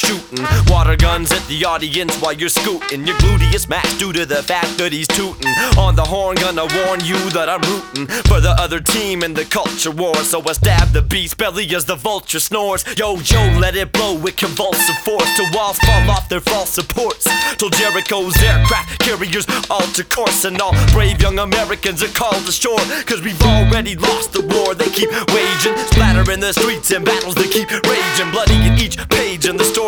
shooting water guns at the audience while you're scooting. Your gluteus max due to the fact that he's tooting on the horn. Gonna warn you that I'm rooting for the other team in the culture war. So I stab the beast's belly as the vulture snores. Yo, let it blow with convulsive force till walls fall off their false supports, till Jericho's aircraft carriers alter course, and all brave young Americans are called ashore. Cause we've already lost the war they keep waging, splattering the streets in battles that keep raging, bloody in each page in the story.